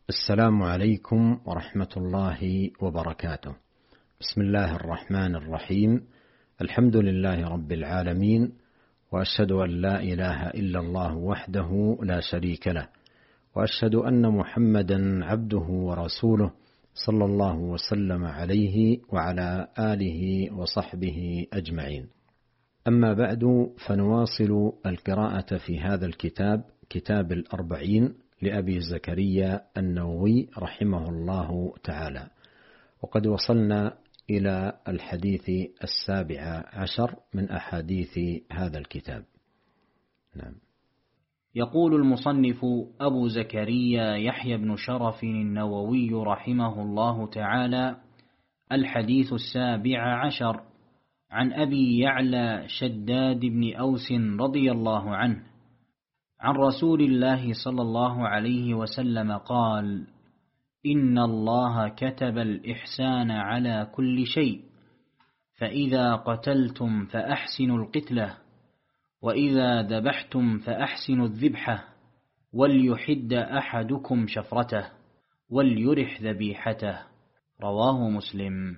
السلام عليكم ورحمة الله وبركاته. بسم الله الرحمن الرحيم. الحمد لله رب العالمين، وأشهد أن لا إله إلا الله وحده لا شريك له، وأشهد أن محمدا عبده ورسوله صلى الله وسلم عليه وعلى آله وصحبه أجمعين. أما بعد، فنواصل القراءة في هذا الكتاب، كتاب الأربعين لأبي زكريا النووي رحمه الله تعالى، وقد وصلنا إلى الحديث 17 من أحاديث هذا الكتاب. نعم. يقول المصنف أبو زكريا يحيى بن شرف النووي رحمه الله تعالى: الحديث 17 عن أبي يعلى شداد بن أوس رضي الله عنه عن رسول الله صلى الله عليه وسلم قال: إن الله كتب الإحسان على كل شيء، فإذا قتلتم فأحسنوا القتلة، وإذا ذبحتم فأحسنوا الذبحة، وليحد أحدكم شفرته، وليرح ذبيحته. رواه مسلم.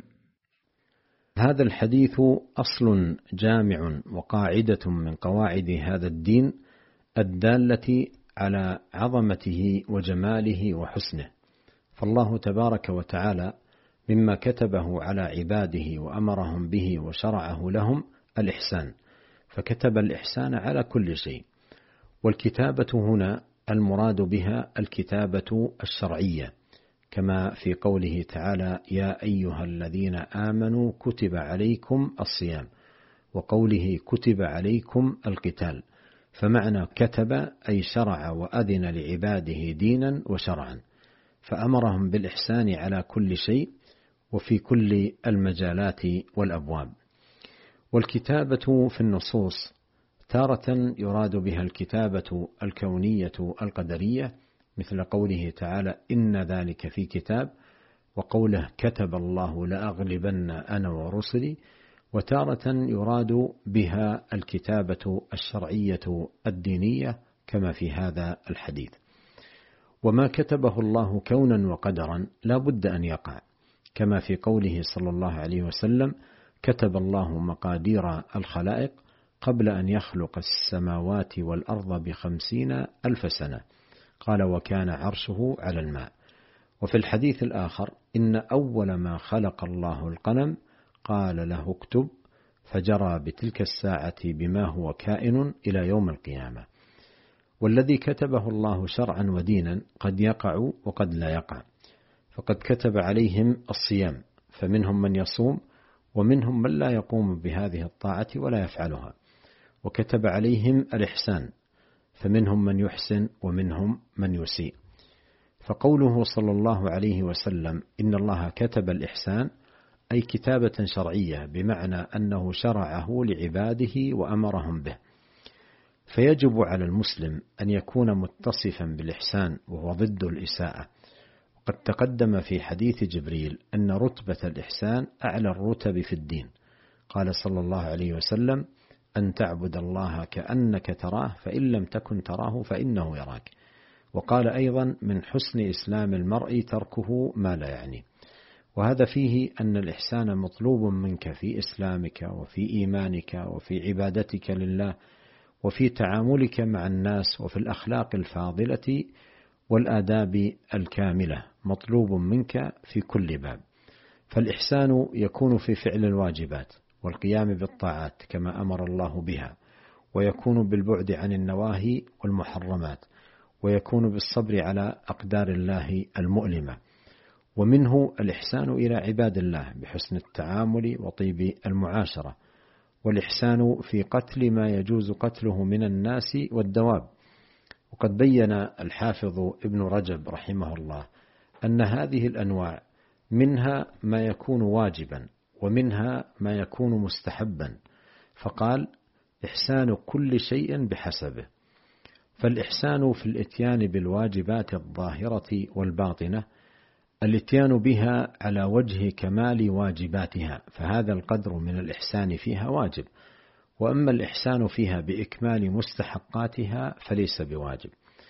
هذا الحديث أصل جامع وقاعدة من قواعد هذا الدين الدالة على عظمته وجماله وحسنه. فالله تبارك وتعالى مما كتبه على عباده وأمرهم به وشرعه لهم الإحسان، فكتب الإحسان على كل شيء. والكتابة هنا المراد بها الكتابة الشرعية، كما في قوله تعالى: يا أيها الذين آمنوا كتب عليكم الصيام، وقوله كتب عليكم القتال. فمعنى كتب أي شرع وأذن لعباده دينا وشرعا، فأمرهم بالإحسان على كل شيء وفي كل المجالات والأبواب. والكتابة في النصوص تارة يراد بها الكتابة الكونية القدرية، مثل قوله تعالى: إن ذلك في كتاب، وقوله كتب الله لأغلبن أنا ورسلي. وتارة يراد بها الكتابة الشرعية الدينية، كما في هذا الحديث. وما كتبه الله كونا وقدرا لا بد أن يقع، كما في قوله صلى الله عليه وسلم: كتب الله مقادير الخلائق قبل أن يخلق السماوات والأرض ب50,000 سنة. قال: وكان عرشه على الماء. وفي الحديث الآخر: إن أول ما خلق الله القلم قال له اكتب، فجرى بتلك الساعة بما هو كائن إلى يوم القيامة. والذي كتبه الله شرعا ودينا قد يقع وقد لا يقع. فقد كتب عليهم الصيام، فمنهم من يصوم ومنهم من لا يقوم بهذه الطاعة ولا يفعلها. وكتب عليهم الإحسان، فمنهم من يحسن ومنهم من يسيء. فقوله صلى الله عليه وسلم: إن الله كتب الإحسان، أي كتابة شرعية، بمعنى أنه شرعه لعباده وأمرهم به. فيجب على المسلم أن يكون متصفا بالإحسان، وهو ضد الإساءة. وقد تقدم في حديث جبريل أن رتبة الإحسان أعلى الرتب في الدين. قال صلى الله عليه وسلم: أن تعبد الله كأنك تراه، فإن لم تكن تراه فإنه يراك. وقال أيضا: من حسن إسلام المرء تركه ما لا يعني. وهذا فيه أن الإحسان مطلوب منك في إسلامك وفي إيمانك وفي عبادتك لله وفي تعاملك مع الناس وفي الأخلاق الفاضلة والآداب الكاملة، مطلوب منك في كل باب. فالإحسان يكون في فعل الواجبات والقيام بالطاعات كما أمر الله بها، ويكون بالبعد عن النواهي والمحرمات، ويكون بالصبر على أقدار الله المؤلمة. ومنه الإحسان إلى عباد الله بحسن التعامل وطيب المعاشرة، والإحسان في قتل ما يجوز قتله من الناس والدواب. وقد بين الحافظ ابن رجب رحمه الله أن هذه الأنواع منها ما يكون واجبا ومنها ما يكون مستحبا، فقال: إحسان كل شيء بحسبه. فالإحسان في الإتيان بالواجبات الظاهرة والباطنة، الإتيان بها على وجه كمال واجباتها، فهذا القدر من الإحسان فيها واجب. وأما الإحسان فيها بإكمال مستحقاتها فليس بواجب.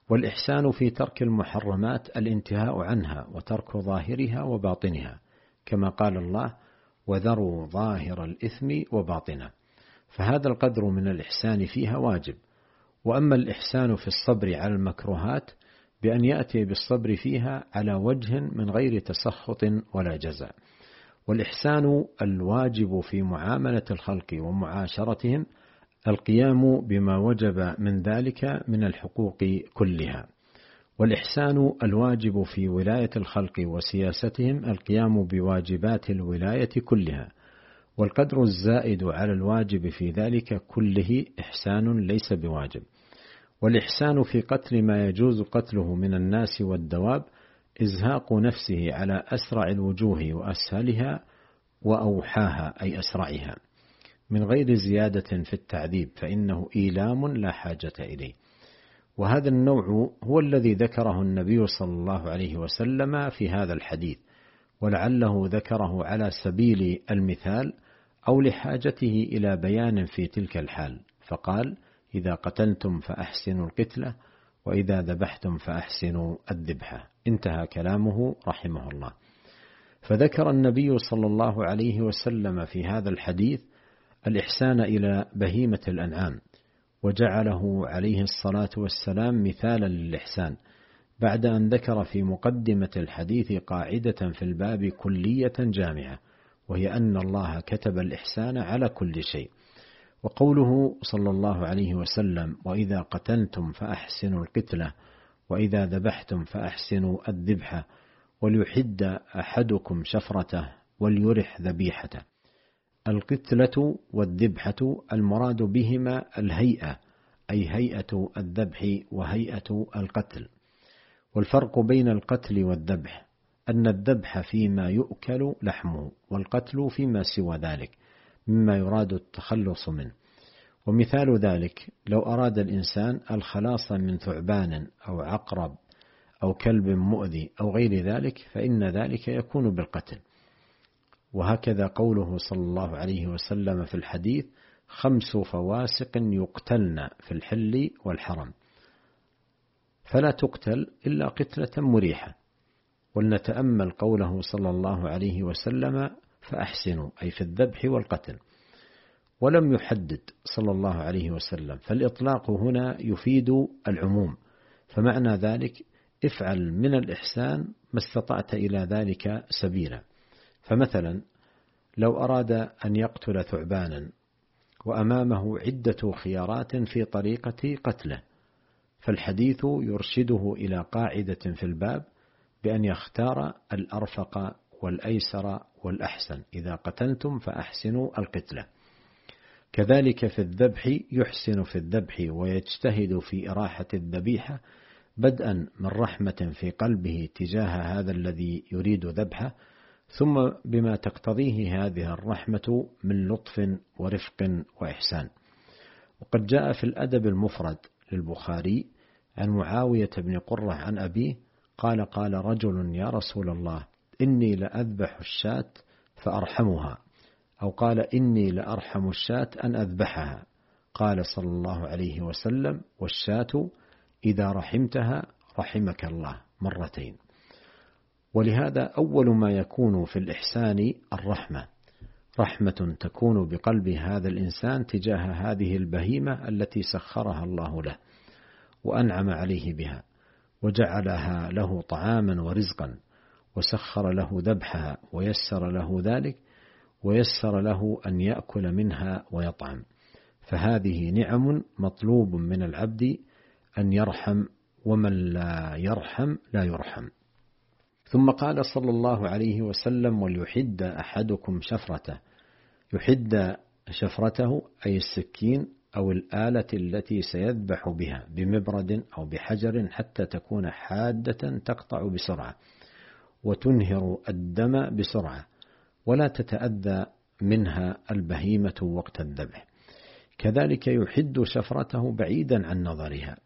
والإحسان في ترك المحرمات الانتهاء عنها وترك ظاهرها وباطنها، كما قال الله: وذروا ظاهر الإثم وباطنه. فهذا القدر من الإحسان فيها واجب. وأما الإحسان في الصبر على المكروهات بأن يأتي بالصبر فيها على وجه من غير تسخط ولا جزع. والإحسان الواجب في معاملة الخلق ومعاشرتهم القيام بما وجب من ذلك من الحقوق كلها. والإحسان الواجب في ولاية الخلق وسياستهم القيام بواجبات الولاية كلها. والقدر الزائد على الواجب في ذلك كله إحسان ليس بواجب. والإحسان في قتل ما يجوز قتله من الناس والدواب إزهاق نفسه على أسرع الوجوه وأسهلها وأوحاها، أي أسرعها، من غير زيادة في التعذيب، فإنه إيلام لا حاجة إليه. وهذا النوع هو الذي ذكره النبي صلى الله عليه وسلم في هذا الحديث، ولعله ذكره على سبيل المثال أو لحاجته إلى بيان في تلك الحال، فقال: إذا قتلتم فأحسنوا القتلة، وإذا ذبحتم فأحسنوا الذبحة. انتهى كلامه رحمه الله. فذكر النبي صلى الله عليه وسلم في هذا الحديث الإحسان إلى بهيمة الأنعام، وجعله عليه الصلاة والسلام مثالا للإحسان، بعد أن ذكر في مقدمة الحديث قاعدة في الباب كلية جامعة، وهي أن الله كتب الإحسان على كل شيء. وقوله صلى الله عليه وسلم: وإذا قتلتم فأحسنوا القتلة، وإذا ذبحتم فأحسنوا الذبحة، وليحد أحدكم شفرته وليرح ذبيحته. القتلة والذبحة المراد بهما الهيئة، أي هيئة الذبح وهيئة القتل. والفرق بين القتل والذبح أن الذبح فيما يؤكل لحمه، والقتل فيما سوى ذلك مما يراد التخلص منه. ومثال ذلك: لو أراد الإنسان الخلاص من ثعبان أو عقرب أو كلب مؤذي أو غير ذلك فإن ذلك يكون بالقتل. وهكذا قوله صلى الله عليه وسلم في الحديث: 5 فواسق يقتلن في الحل والحرم، فلا تقتل إلا قتلة مريحة. ولنتأمل قوله صلى الله عليه وسلم: فأحسنوا، أي في الذبح والقتل، ولم يحدد صلى الله عليه وسلم، فالإطلاق هنا يفيد العموم، فمعنى ذلك: افعل من الإحسان ما استطعت إلى ذلك سبيلا. فمثلا لو أراد أن يقتل ثعبانا وأمامه عدة خيارات في طريقة قتله، فالحديث يرشده إلى قاعدة في الباب بأن يختار الأرفق والأيسر والأحسن: إذا قتلتم فأحسنوا القتلة. كذلك في الذبح يحسن في الذبح ويجتهد في إراحة الذبيحة، بدءا من رحمة في قلبه تجاه هذا الذي يريد ذبحه، ثم بما تقتضيه هذه الرحمة من لطف ورفق وإحسان. وقد جاء في الأدب المفرد للبخاري عن معاوية بن قرة عن أبيه قال: قال رجل: يا رسول الله، إني لأذبح الشاة فأرحمها، أو قال: إني لأرحم الشاة أن أذبحها. قال صلى الله عليه وسلم: والشاة إذا رحمتها رحمك الله، مرتين. ولهذا أول ما يكون في الإحسان الرحمة، رحمة تكون بقلب هذا الإنسان تجاه هذه البهيمة التي سخرها الله له وأنعم عليه بها، وجعلها له طعاما ورزقا، وسخر له ذبحها ويسر له ذلك، ويسر له أن يأكل منها ويطعم. فهذه نعم مطلوب من العبد أن يرحم، ومن لا يرحم لا يرحم. ثم قال صلى الله عليه وسلم: وليحد أحدكم شفرته. يحد شفرته أي السكين أو الآلة التي سيذبح بها بمبرد أو بحجر حتى تكون حادة تقطع بسرعة وتنهر الدم بسرعة، ولا تتأذى منها البهيمة وقت الذبح. كذلك يحد شفرته بعيدا عن نظرها.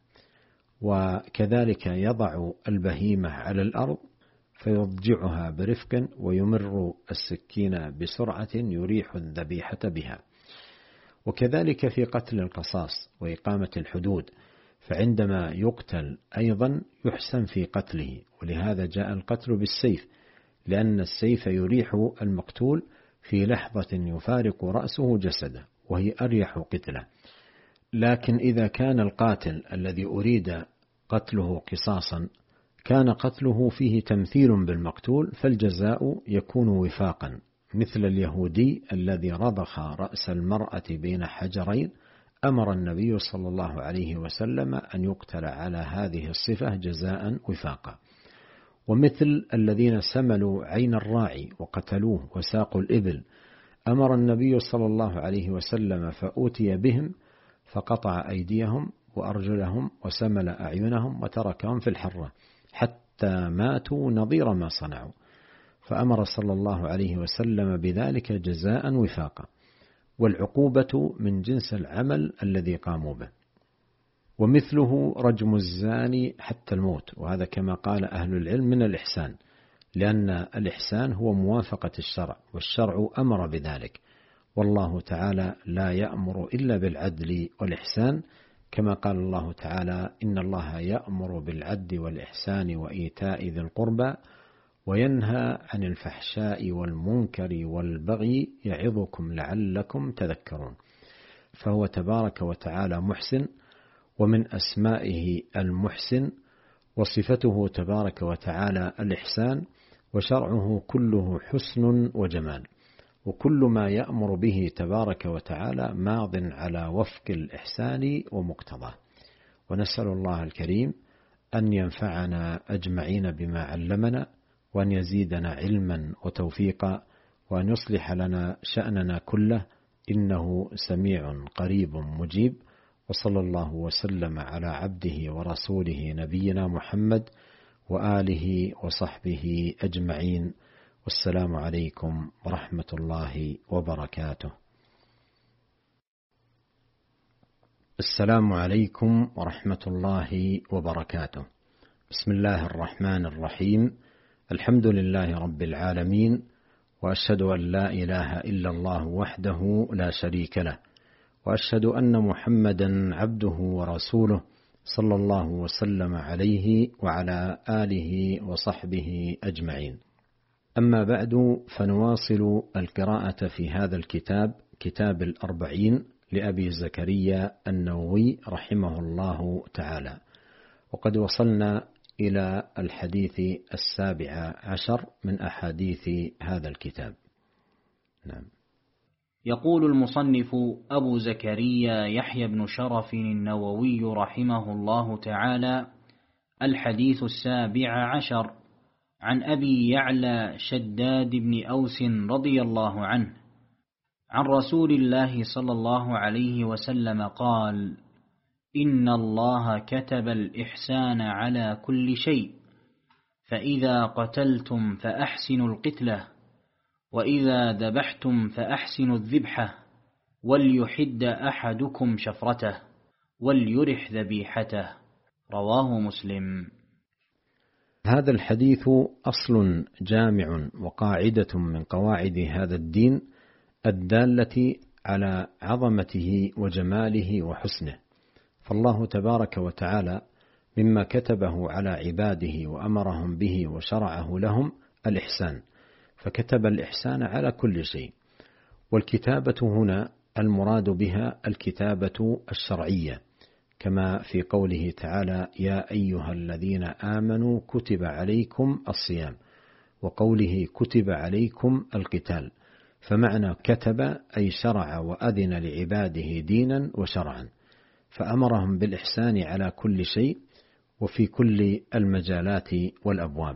وكذلك يضع البهيمة على الأرض فيضجعها برفق، ويمر السكين بسرعة يريح الذبيحة بها. وكذلك في قتل القصاص وإقامة الحدود، فعندما يقتل أيضا يحسن في قتله، ولهذا جاء القتل بالسيف، لأن السيف يريح المقتول في لحظة يفارق رأسه جسده، وهي أريح قتله. لكن إذا كان القاتل الذي أريد قتله قصاصا كان قتله فيه تمثيل بالمقتول، فالجزاء يكون وفاقا، مثل اليهودي الذي رضخ رأس المرأة بين حجرين، أمر النبي صلى الله عليه وسلم أن يقتل على هذه الصفة جزاء وفاقا. ومثل الذين سملوا عين الراعي وقتلوه وساقوا الإبل، أمر النبي صلى الله عليه وسلم فأوتي بهم فقطع أيديهم وأرجلهم وسمل أعينهم وتركهم في الحرة حتى ماتوا نظير ما صنعوا، فأمر صلى الله عليه وسلم بذلك جزاء وفاقا، والعقوبة من جنس العمل الذي قاموا به. ومثله رجم الزاني حتى الموت، وهذا كما قال أهل العلم من الإحسان، لأن الإحسان هو موافقة الشرع، والشرع أمر بذلك، والله تعالى لا يأمر إلا بالعدل والإحسان، كما قال الله تعالى: إن الله يأمر بالعدل والإحسان وإيتاء ذي القربى وينهى عن الفحشاء والمنكر والبغي يعظكم لعلكم تذكرون. فهو تبارك وتعالى محسن، ومن أسمائه المحسن، وصفته تبارك وتعالى الإحسان، وشرعه كله حسن وجمال، وكل ما يأمر به تبارك وتعالى ماض على وفق الإحسان ومقتضاه. ونسأل الله الكريم أن ينفعنا أجمعين بما علمنا، وأن يزيدنا علما وتوفيقا، وأن يصلح لنا شأننا كله، إنه سميع قريب مجيب. وصلى الله وسلم على عبده ورسوله نبينا محمد وآله وصحبه أجمعين، والسلام عليكم ورحمة الله وبركاته. السلام عليكم ورحمة الله وبركاته. بسم الله الرحمن الرحيم. الحمد لله رب العالمين، وأشهد أن لا إله إلا الله وحده لا شريك له، وأشهد أن محمدا عبده ورسوله صلى الله وسلم عليه وعلى آله وصحبه أجمعين. أما بعد، فنواصل القراءة في هذا الكتاب، كتاب الأربعين لأبي زكريا النووي رحمه الله تعالى، وقد وصلنا إلى الحديث 17 من أحاديث هذا الكتاب. نعم. يقول المصنف أبو زكريا يحيى بن شرف النووي رحمه الله تعالى: الحديث 17 عن أبي يعلى شداد بن أوس رضي الله عنه عن رسول الله صلى الله عليه وسلم قال: إن الله كتب الإحسان على كل شيء، فإذا قتلتم فأحسنوا القتلة، وإذا ذبحتم فأحسنوا الذبحة، وليحد أحدكم شفرته، وليرح ذبيحته. رواه مسلم. هذا الحديث أصل جامع وقاعدة من قواعد هذا الدين الدالة على عظمته وجماله وحسنه. فالله تبارك وتعالى مما كتبه على عباده وأمرهم به وشرعه لهم الإحسان، فكتب الإحسان على كل شيء. والكتابة هنا المراد بها الكتابة الشرعية، كما في قوله تعالى: يا أيها الذين آمنوا كتب عليكم الصيام، وقوله كتب عليكم القتال. فمعنى كتب أي شرع وأذن لعباده دينا وشرعا، فأمرهم بالإحسان على كل شيء وفي كل المجالات والأبواب.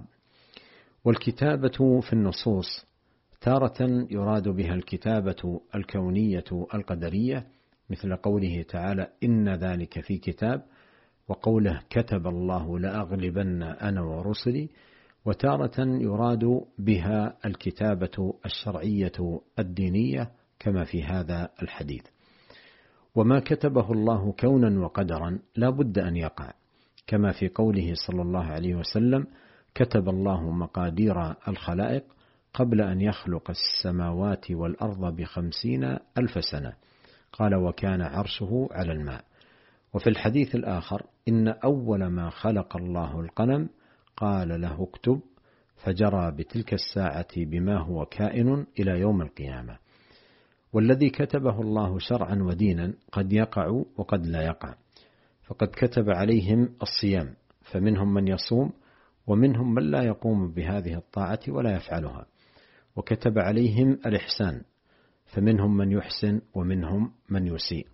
والكتابة في النصوص تارة يراد بها الكتابة الكونية القدرية، مثل قوله تعالى: إن ذلك في كتاب، وقوله كتب الله لأغلبن أنا ورسلي. وتارة يراد بها الكتابة الشرعية الدينية، كما في هذا الحديث. وما كتبه الله كونا وقدرا لا بد أن يقع، كما في قوله صلى الله عليه وسلم: كتب الله مقادير الخلائق قبل أن يخلق السماوات والأرض ب50,000 سنة. قال: وكان عرشه على الماء. وفي الحديث الآخر: إن أول ما خلق الله القلم قال له اكتب، فجرى بتلك الساعة بما هو كائن إلى يوم القيامة. والذي كتبه الله شرعا ودينا قد يقع وقد لا يقع، فقد كتب عليهم الصيام، فمنهم من يصوم ومنهم من لا يقوم بهذه الطاعة ولا يفعلها. وكتب عليهم الإحسان، فمنهم من يحسن ومنهم من يسيء.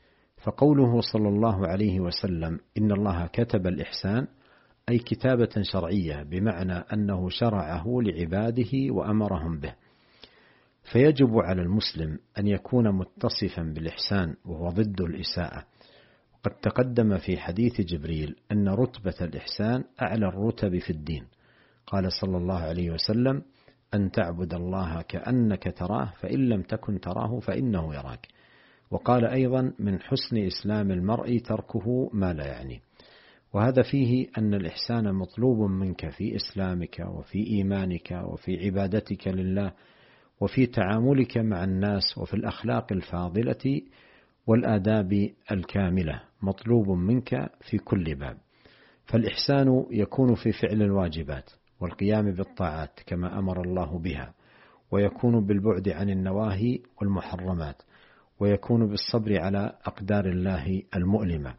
فقوله صلى الله عليه وسلم إن الله كتب الإحسان أي كتابة شرعية، بمعنى أنه شرعه لعباده وأمرهم به. فيجب على المسلم أن يكون متصفا بالإحسان، وهو ضد الإساءة. قد تقدم في حديث جبريل أن رتبة الإحسان أعلى الرتب في الدين. قال صلى الله عليه وسلم أن تعبد الله كأنك تراه، فإن لم تكن تراه فإنه يراك. وقال أيضا من حسن إسلام المرء تركه ما لا يعني. وهذا فيه أن الإحسان مطلوب منك في إسلامك وفي إيمانك وفي عبادتك لله وفي تعاملك مع الناس وفي الأخلاق الفاضلة والآداب الكاملة، مطلوب منك في كل باب. فالإحسان يكون في فعل الواجبات والقيام بالطاعات كما أمر الله بها، ويكون بالبعد عن النواهي والمحرمات، ويكون بالصبر على أقدار الله المؤلمة.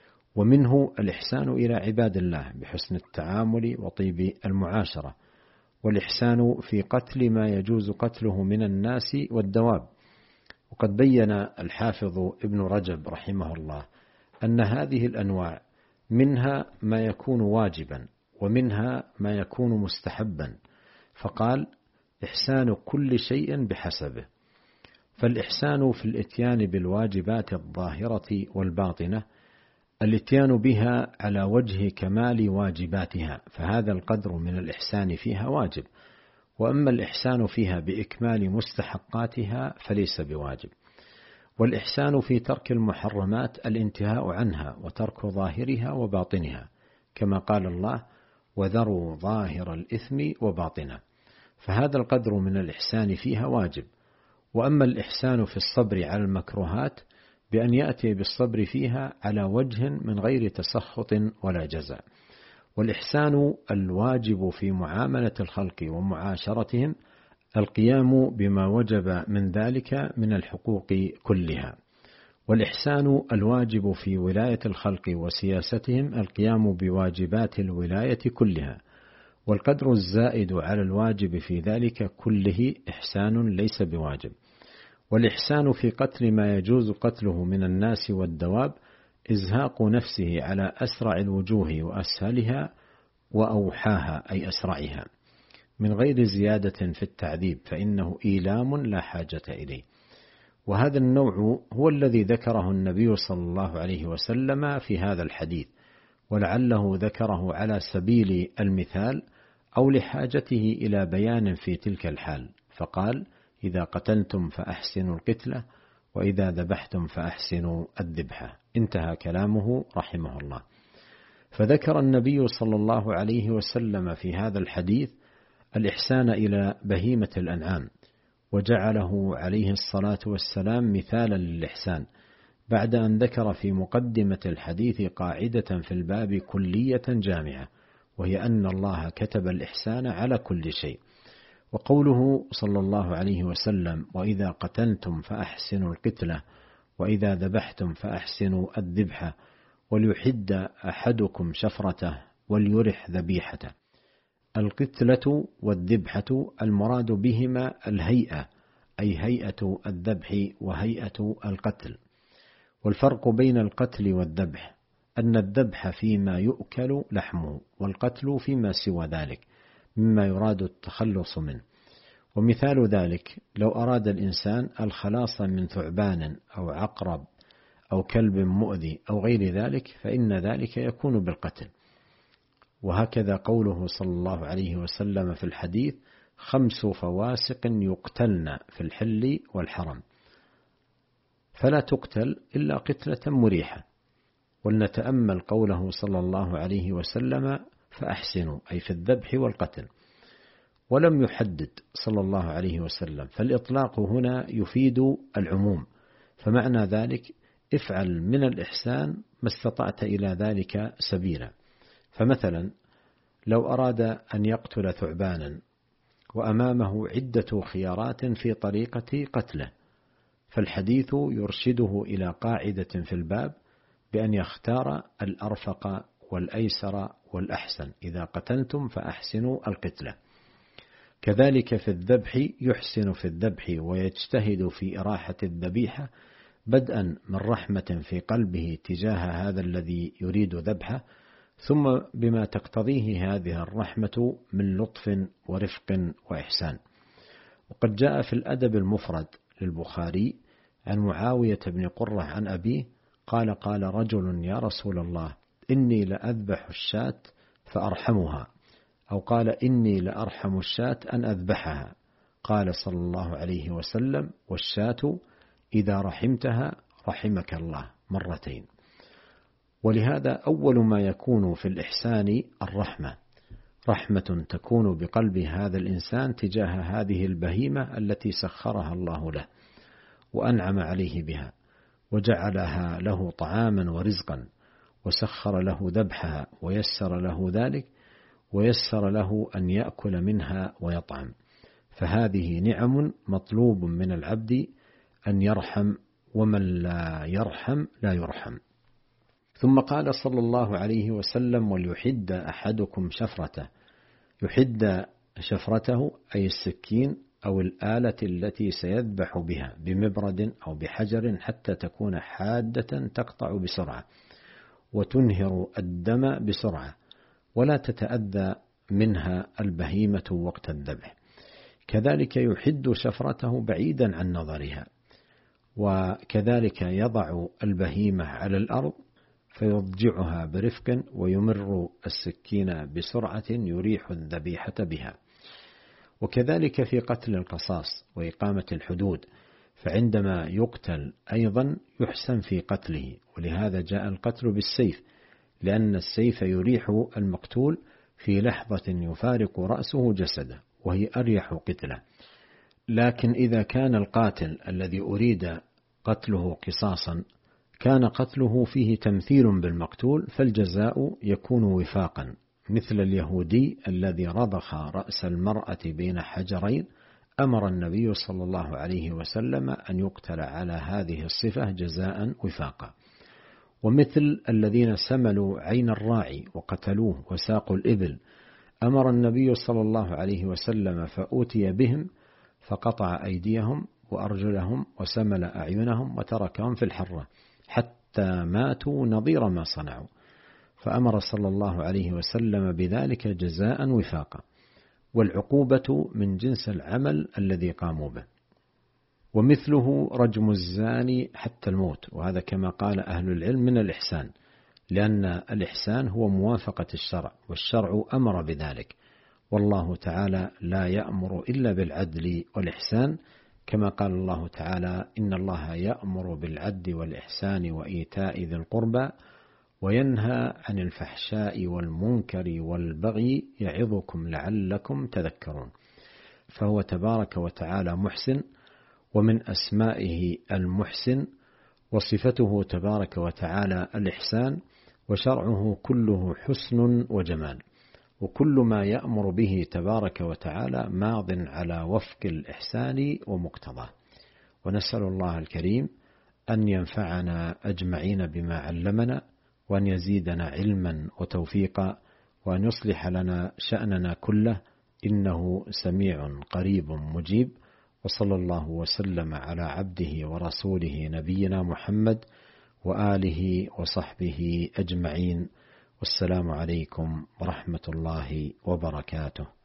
ومنه الإحسان إلى عباد الله بحسن التعامل وطيب المعاشرة، والإحسان في قتل ما يجوز قتله من الناس والدواب. وقد بين الحافظ ابن رجب رحمه الله أن هذه الأنواع منها ما يكون واجبا ومنها ما يكون مستحبا، فقال إحسان كل شيء بحسبه. فالإحسان في الإتيان بالواجبات الظاهرة والباطنة، الإتيان بها على وجه كمال واجباتها، فهذا القدر من الإحسان فيها واجب. وأما الإحسان فيها بإكمال مستحقاتها فليس بواجب. والإحسان في ترك المحرمات الانتهاء عنها وترك ظاهرها وباطنها، كما قال الله وذروا ظاهر الإثم وباطنه، فهذا القدر من الإحسان فيها واجب. وأما الإحسان في الصبر على المكروهات بأن يأتي بالصبر فيها على وجه من غير تسخط ولا جزاء. والإحسان الواجب في معاملة الخلق ومعاشرتهم القيام بما وجب من ذلك من الحقوق كلها. والإحسان الواجب في ولاية الخلق وسياستهم القيام بواجبات الولاية كلها. والقدر الزائد على الواجب في ذلك كله إحسان ليس بواجب. والإحسان في قتل ما يجوز قتله من الناس والدواب إزهاق نفسه على أسرع الوجوه وأسهلها وأوحاها أي أسرعها، من غير زيادة في التعذيب، فإنه إيلام لا حاجة إليه. وهذا النوع هو الذي ذكره النبي صلى الله عليه وسلم في هذا الحديث، ولعله ذكره على سبيل المثال أو لحاجته إلى بيان في تلك الحال، فقال إذا قتلتم فأحسنوا القتلة وإذا ذبحتم فأحسنوا الذبحة. انتهى كلامه رحمه الله. فذكر النبي صلى الله عليه وسلم في هذا الحديث الإحسان إلى بهيمة الأنعام، وجعله عليه الصلاة والسلام مثالا للإحسان، بعد أن ذكر في مقدمة الحديث قاعدة في الباب كلية جامعة، وهي أن الله كتب الإحسان على كل شيء. وقوله صلى الله عليه وسلم وإذا قتلتم فأحسنوا القتلة وإذا ذبحتم فأحسنوا الذبحة وليحد أحدكم شفرته وليرح ذبيحته. القتلة والذبحة المراد بهما الهيئة، أي هيئة الذبح وهيئة القتل. والفرق بين القتل والذبح أن الذبح فيما يؤكل لحمه، والقتل فيما سوى ذلك مما يراد التخلص منه. ومثال ذلك لو أراد الإنسان الخلاص من ثعبان أو عقرب أو كلب مؤذي أو غير ذلك فإن ذلك يكون بالقتل. وهكذا قوله صلى الله عليه وسلم في الحديث 5 فواسق يقتلن في الحل والحرم، فلا تقتل إلا قتلة مريحة. ولنتأمل قوله صلى الله عليه وسلم فأحسنوا، أي في الذبح والقتل، ولم يحدد صلى الله عليه وسلم، فالإطلاق هنا يفيد العموم، فمعنى ذلك افعل من الإحسان ما استطعت إلى ذلك سبيلا. فمثلا لو أراد أن يقتل ثعبانا وأمامه عدة خيارات في طريقة قتله، فالحديث يرشده إلى قاعدة في الباب بأن يختار الأرفق والأيسر والأحسن، إذا قتلتم فأحسنوا القتلة. كذلك في الذبح يحسن في الذبح ويجتهد في إراحة الذبيحة، بدءا من رحمة في قلبه تجاه هذا الذي يريد ذبحه، ثم بما تقتضيه هذه الرحمة من لطف ورفق وإحسان. وقد جاء في الأدب المفرد للبخاري عن معاوية بن قرة عن أبيه قال: قال رجل: يا رسول الله، إني لأذبح الشاة فأرحمها، أو قال: إني لأرحم الشاة أن أذبحها. قال صلى الله عليه وسلم: والشاة إذا رحمتها رحمك الله، مرتين. ولهذا أول ما يكون في الإحسان الرحمة، رحمة تكون بقلب هذا الإنسان تجاه هذه البهيمة التي سخرها الله له وأنعم عليه بها، وجعلها له طعاما ورزقا، وسخر له ذبحها ويسر له ذلك، ويسر له أن يأكل منها ويطعم. فهذه نعم مطلوب من العبد أن يرحم، ومن لا يرحم لا يرحم. ثم قال صلى الله عليه وسلم: وليحد أحدكم شفرته. يحد شفرته أي السكين أو الآلة التي سيذبح بها بمبرد أو بحجر حتى تكون حادة تقطع بسرعة وتنهر الدم بسرعة، ولا تتأذى منها البهيمة وقت الذبح. كذلك يحد شفرته بعيدا عن نظرها، وكذلك يضع البهيمة على الأرض فيضجعها برفق، ويمر السكين بسرعة يريح الذبيحة بها. وكذلك في قتل القصاص وإقامة الحدود، فعندما يقتل أيضا يحسن في قتله، ولهذا جاء القتل بالسيف، لأن السيف يريح المقتول في لحظة يفارق رأسه جسده، وهي أريح قتله. لكن إذا كان القاتل الذي أريد قتله قصاصا كان قتله فيه تمثيل بالمقتول، فالجزاء يكون وفاقا، مثل اليهودي الذي رضخ رأس المرأة بين حجرين، أمر النبي صلى الله عليه وسلم أن يقتل على هذه الصفة جزاء وفاقا. ومثل الذين سملوا عين الراعي وقتلوه وساقوا الإبل، أمر النبي صلى الله عليه وسلم فأوتي بهم فقطع أيديهم وأرجلهم وسمل أعينهم وتركهم في الحرة حتى ماتوا نظير ما صنعوا، فأمر صلى الله عليه وسلم بذلك جزاء وفاقا. والعقوبة من جنس العمل الذي قاموا به. ومثله رجم الزاني حتى الموت، وهذا كما قال أهل العلم من الإحسان، لأن الإحسان هو موافقة الشرع، والشرع أمر بذلك، والله تعالى لا يأمر إلا بالعدل والإحسان، كما قال الله تعالى: إن الله يأمر بالعدل والإحسان وإيتاء ذي القربى وينهى عن الفحشاء والمنكر والبغي يعظكم لعلكم تذكرون. فهو تبارك وتعالى محسن، ومن أسمائه المحسن، وصفته تبارك وتعالى الإحسان، وشرعه كله حسن وجمال، وكل ما يأمر به تبارك وتعالى ماض على وفق الإحسان ومقتضاه. ونسأل الله الكريم أن ينفعنا أجمعين بما علمنا، وأن يزيدنا علما وتوفيقا، وأن يصلح لنا شأننا كله، إنه سميع قريب مجيب. وصلى الله وسلم على عبده ورسوله نبينا محمد وآله وصحبه أجمعين، والسلام عليكم ورحمة الله وبركاته.